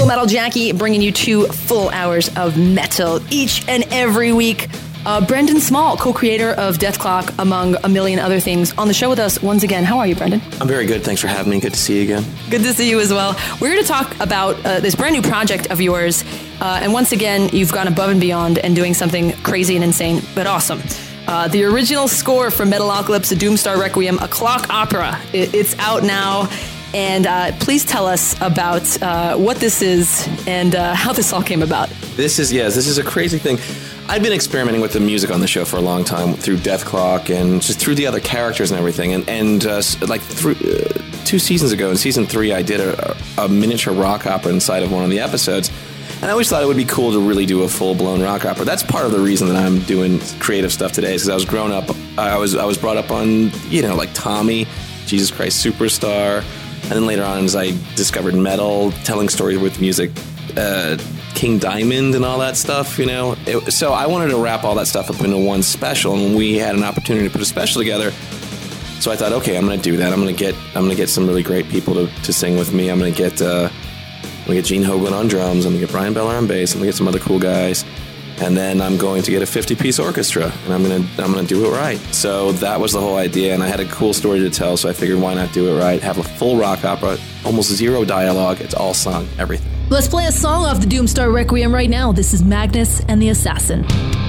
Full Metal Jackie bringing you 2 full hours of metal each and every week. Brendan Small, co-creator of Dethklok, among a million other things, on the show with us once again. How are you, Brendan? I'm very good. Thanks for having me. Good to see you again. Good to see you as well. We're here to talk about this brand new project of yours. And once again, you've gone above and beyond and doing something crazy and insane, but awesome. The original score from Metalocalypse, A Doomstar Requiem, a clock opera. It's out now. And please tell us about what this is and how this all came about. This is a crazy thing. I've been experimenting with the music on the show for a long time through Dethklok and just through the other characters and everything. And 2 seasons ago, in season 3, I did a miniature rock opera inside of one of the episodes. And I always thought it would be cool to really do a full-blown rock opera. That's part of the reason that I'm doing creative stuff today, is because I was grown up. I was brought up on, like Tommy, Jesus Christ Superstar. And then later on, as I discovered metal, telling stories with music, King Diamond and all that stuff, So I wanted to wrap all that stuff up into one special, and we had an opportunity to put a special together. So I thought, okay, I'm going to do that. I'm going to get some really great people to sing with me. I'm going to get Gene Hoglan on drums. I'm going to get Brian Beller on bass. I'm going to get some other cool guys. And then I'm going to get a 50-piece orchestra, and I'm gonna do it right. So that was the whole idea, and I had a cool story to tell, so I figured why not do it right? Have a full rock opera, almost zero dialogue, it's all sung, everything. Let's play a song off the Doomstar Requiem right now. This is Magnus and the Assassin.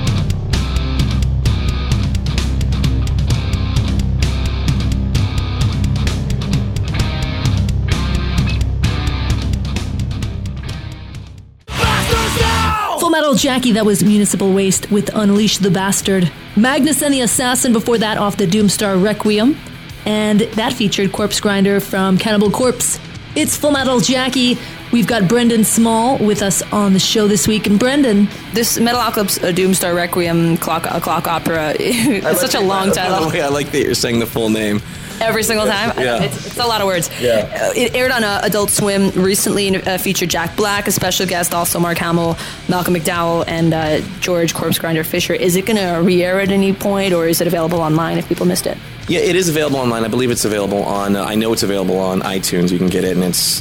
Full Metal Jackie, that was Municipal Waste with Unleash the Bastard. Magnus and the Assassin before that off the Doomstar Requiem. And that featured Corpse Grinder from Cannibal Corpse. It's Full Metal Jackie. We've got Brendan Small with us on the show this week. And Brendan, this Metalocalypse, A Doomstar Requiem, clock opera, it's such a long title. By the way, I like that you're saying the full name. Every single time? Yeah. It's a lot of words. Yeah. It aired on Adult Swim recently and featured Jack Black, a special guest, also Mark Hamill, Malcolm McDowell, and George Corpse Grinder Fisher. Is it going to re-air at any point, or is it available online if people missed it? Yeah, it is available online. I believe it's available on, I know it's available on iTunes. You can get it, and it's,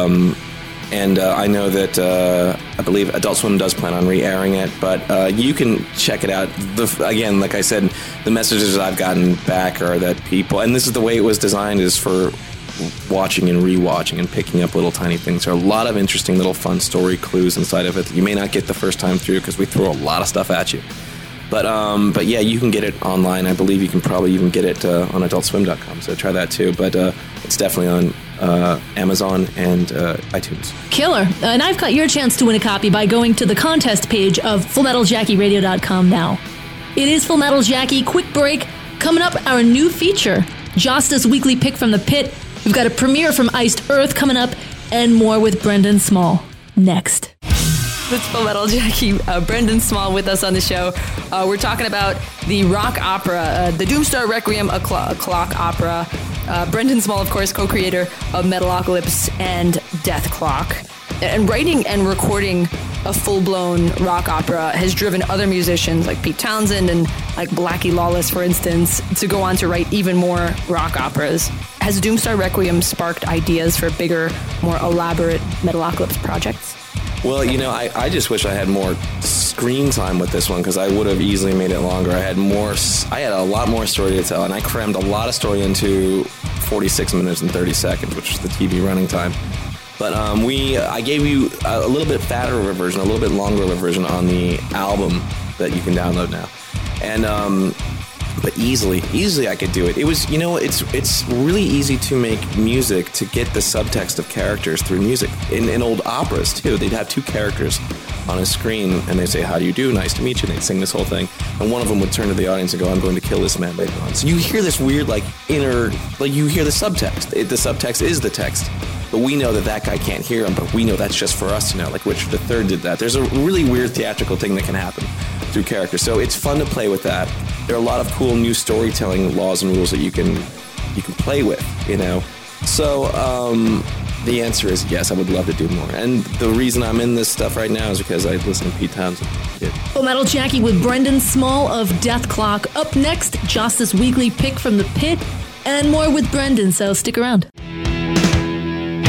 I know that, I believe Adult Swim does plan on re-airing it, but you can check it out. Again, like I said, the messages I've gotten back are that people, and this is the way it was designed, is for watching and rewatching and picking up little tiny things. There are a lot of interesting little fun story clues inside of it that you may not get the first time through, because we throw a lot of stuff at you. But yeah, you can get it online. I believe you can probably even get it on AdultSwim.com, so try that too. But it's definitely on Amazon and iTunes. Killer. And I've got your chance to win a copy by going to the contest page of FullMetalJackieRadio.com now. It is Full Metal Jackie. Quick break. Coming up, our new feature, Josta's Weekly Pick from the Pit. We've got a premiere from Iced Earth coming up, and more with Brendan Small next. It's Full Metal Jackie. Brendan Small with us on the show. We're talking about the rock opera, the Doomstar Requiem, a clock opera. Brendan Small, of course, co-creator of Metalocalypse and Dethklok. And writing and recording a full-blown rock opera has driven other musicians like Pete Townsend and like Blackie Lawless, for instance, to go on to write even more rock operas. Has Doomstar Requiem sparked ideas for bigger, more elaborate Metalocalypse projects? Well, I just wish I had more screen time with this one, because I would have easily made it longer. I had a lot more story to tell, and I crammed a lot of story into 46 minutes and 30 seconds, which is the TV running time. But I gave you a little bit fatter of a version, a little bit longer of a version on the album that you can download now. And but easily I could do it. It was, it's really easy to make music, to get the subtext of characters through music. In old operas, too, they'd have 2 characters on a screen, and they'd say, how do you do? Nice to meet you. And they'd sing this whole thing. And one of them would turn to the audience and go, I'm going to kill this man later on. So you hear this weird, you hear the subtext. The subtext is the text. But we know that guy can't hear him, but we know that's just for us to know, like Richard III did that. There's a really weird theatrical thing that can happen through characters. So it's fun to play with that. There are a lot of cool new storytelling laws and rules that you can play with, So the answer is yes, I would love to do more. And the reason I'm in this stuff right now is because I listen to Pete Townsend. Yeah. Full Metal Jackie with Brendan Small of Dethklok. Up next, Josta's Weekly Pick from the Pit, and more with Brendan, so stick around.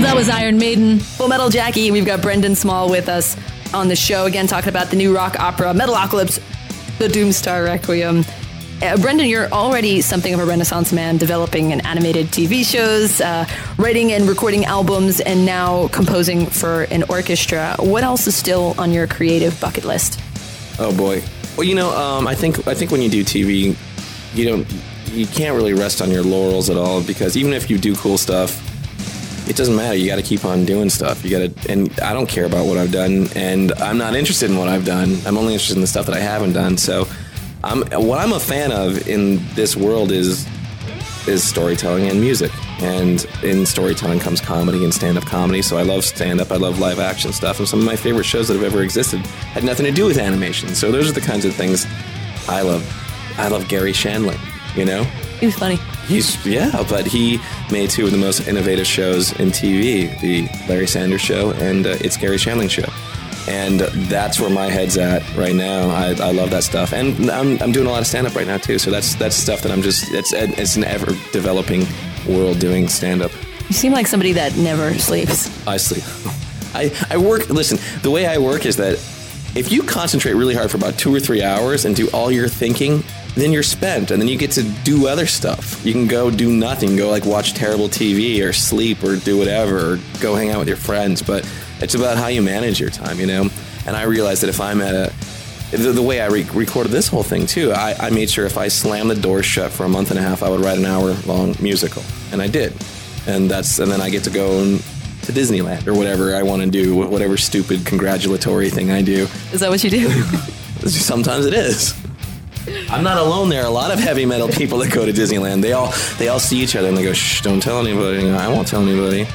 That was Iron Maiden. Full Metal Jackie, we've got Brendan Small with us on the show again, talking about the new rock opera Metalocalypse, the Doomstar Requiem. Brendan, you're already something of a Renaissance man, developing an animated TV shows, writing and recording albums, and now composing for an orchestra. What else is still on your creative bucket list? Oh boy. Well, I think when you do TV, you can't really rest on your laurels at all, because even if you do cool stuff, it doesn't matter. You got to keep on doing stuff. And I don't care about what I've done, and I'm not interested in what I've done. I'm only interested in the stuff that I haven't done. So, what I'm a fan of in this world is storytelling and music. And in storytelling comes comedy and stand-up comedy. So I love stand-up. I love live action stuff. And some of my favorite shows that have ever existed had nothing to do with animation. So those are the kinds of things I love. I love Gary Shandling. He was funny. But he made two of the most innovative shows in TV, the Larry Sanders Show and It's Gary Shandling Show. And that's where my head's at right now. I love that stuff. And I'm doing a lot of stand-up right now, too. So that's stuff that it's an ever-developing world doing stand-up. You seem like somebody that never sleeps. I sleep. I work, listen, the way I work is that if you concentrate really hard for about 2 or 3 hours and do all your thinking, then you're spent, and then you get to do other stuff. You can go do nothing, go watch terrible TV or sleep or do whatever, or go hang out with your friends, but it's about how you manage your time, And I realized that if I'm at the way I recorded this whole thing too, I made sure if I slammed the doors shut for a month and a half, I would write an hour-long musical, and I did. And then I get to go to Disneyland or whatever I want to do, whatever stupid congratulatory thing I do. Is that what you do? Sometimes it is. I'm not alone. There are a lot of heavy metal people that go to Disneyland. They all see each other and they go, "Shh, don't tell anybody." I won't tell anybody.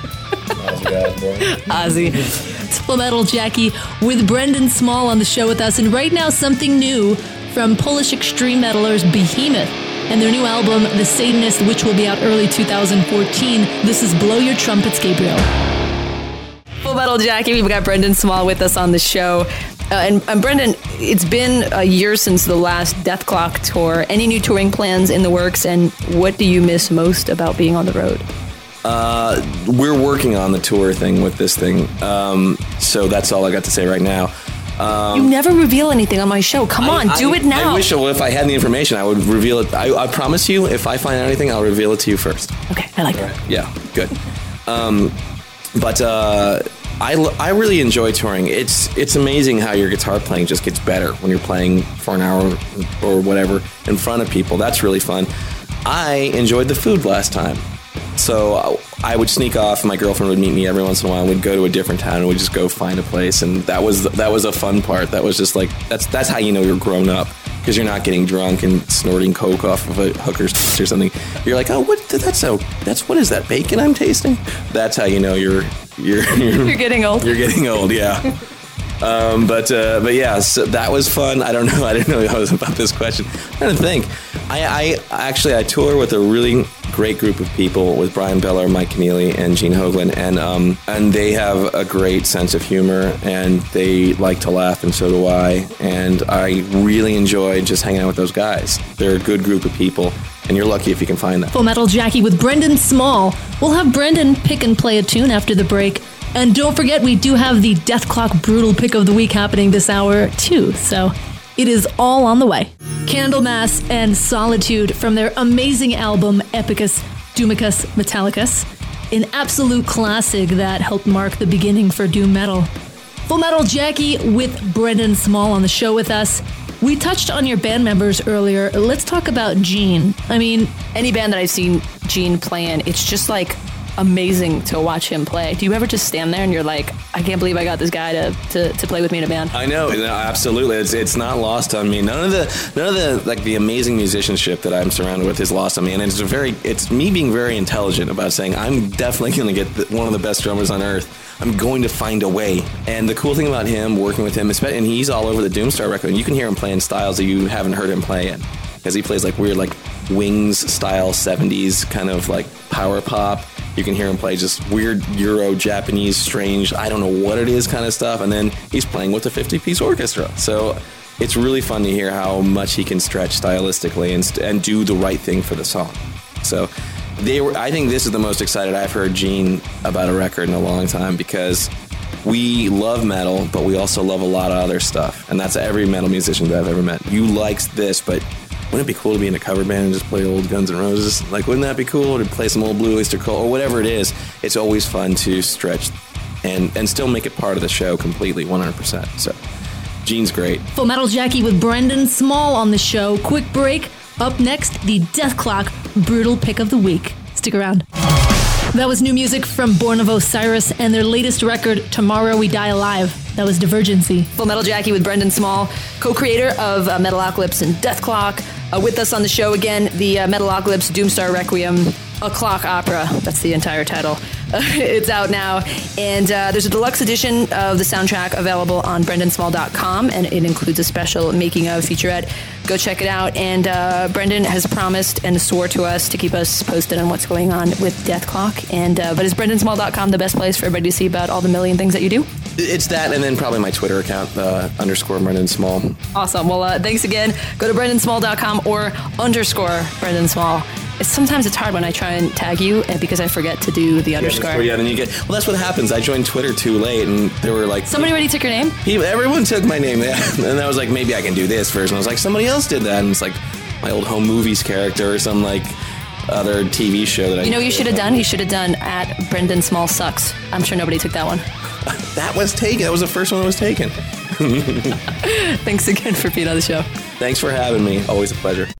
Ozzy. It's Full Metal Jackie with Brendan Small on the show with us, and right now something new from Polish extreme metalers Behemoth and their new album The Satanist, which will be out early 2014. This is Blow Your Trumpets, Gabriel. Full Metal Jackie, we've got Brendan Small with us on the show. And Brendan, it's been a year since the last Death Clock tour. Any new touring plans in the works, and what do you miss most about being on the road? We're working on the tour thing with this thing, so that's all I got to say right now. You never reveal anything on my show. Come on, do it now. I wish if I had the information, I would reveal it. I promise you, if I find out anything, I'll reveal it to you first. Okay, I like that. Yeah, good. But I really enjoy touring. It's amazing how your guitar playing just gets better when you're playing for an hour or whatever in front of people. That's really fun. I enjoyed the food last time. So I would sneak off. My girlfriend would meet me every once in a while, and we'd go to a different town, and we'd just go find a place. And that was a fun part. That was just that's how you know you're grown up, because you're not getting drunk and snorting coke off of a hooker's or something. You're like, oh, what is that bacon I'm tasting? That's how you know you're getting old. You're getting old, yeah. But yeah, so that was fun. I don't know about this question. I'm trying to think. I tour with a really great group of people, with Brian Beller, Mike Keneally, and Gene Hoglan, and they have a great sense of humor, and they like to laugh, and so do I. And I really enjoy just hanging out with those guys. They're a good group of people, and you're lucky if you can find them. Full Metal Jackie with Brendan Small. We'll have Brendan pick and play a tune after the break. And don't forget, we do have the Death Clock Brutal Pick of the Week happening this hour, too. So it is all on the way. Candlemass and Solitude from their amazing album, Epicus Doomicus Metallicus. An absolute classic that helped mark the beginning for doom metal. Full Metal Jackie with Brendan Small on the show with us. We touched on your band members earlier. Let's talk about Gene. I mean, any band that I've seen Gene play in, it's just amazing to watch him play. Do you ever just stand there and you're like, I can't believe I got this guy to play with me in a band? I know, absolutely. It's not lost on me. None of the the amazing musicianship that I'm surrounded with is lost on me. And it's me being very intelligent about saying, I'm definitely going to get one of the best drummers on earth. I'm going to find a way. And the cool thing about him, working with him, and he's all over the Doomstar record, and you can hear him play in styles that you haven't heard him play in. Because he plays weird Wings style 70s kind of power pop. You can hear him play just weird Euro, Japanese, strange, I don't know what it is kind of stuff. And then he's playing with a 50-piece orchestra. So it's really fun to hear how much he can stretch stylistically and do the right thing for the song. So I think this is the most excited I've heard Gene about a record in a long time, because we love metal, but we also love a lot of other stuff. And that's every metal musician that I've ever met. You likes this, but wouldn't it be cool to be in a cover band and just play old Guns N' Roses? Like, wouldn't that be cool to play some old Blue Oyster Cult or whatever it is? It's always fun to stretch and still make it part of the show completely, 100%. So Gene's great. Full Metal Jackie with Brendan Small on the show. Quick break. Up next, the Death Clock Brutal Pick of the Week. Stick around. That was new music from Born of Osiris and their latest record, Tomorrow We Die Alive. That was Divergency. Full Metal Jackie with Brendan Small, co-creator of Metalocalypse and Death Clock. With us on the show again, the Metalocalypse Doomstar Requiem, a clock opera. That's the entire title. It's out now. And there's a deluxe edition of the soundtrack available on brendansmall.com, and it includes a special making of featurette. Go check it out. And Brendan has promised and swore to us to keep us posted on what's going on with Death Clock. And but is brendansmall.com the best place for everybody to see about all the million things that you do? It's that, and then probably my Twitter account, _ Brendan Small. Awesome. Well, thanks again. Go to brendansmall.com or _ Brendan Small. Sometimes it's hard when I try and tag you because I forget to do the underscore. Yeah, then you get... Well, that's what happens. I joined Twitter too late, and there were like... Somebody already took your name? Everyone took my name, yeah. And I was like, maybe I can do this first. And I was like, somebody else did that. And it's like my old home movies character or some like other TV show that I... You know what you should have done? You should have done at Brendan Small Sucks. I'm sure nobody took that one. That was taken. That was the first one that was taken. Thanks again for being on the show. Thanks for having me. Always a pleasure.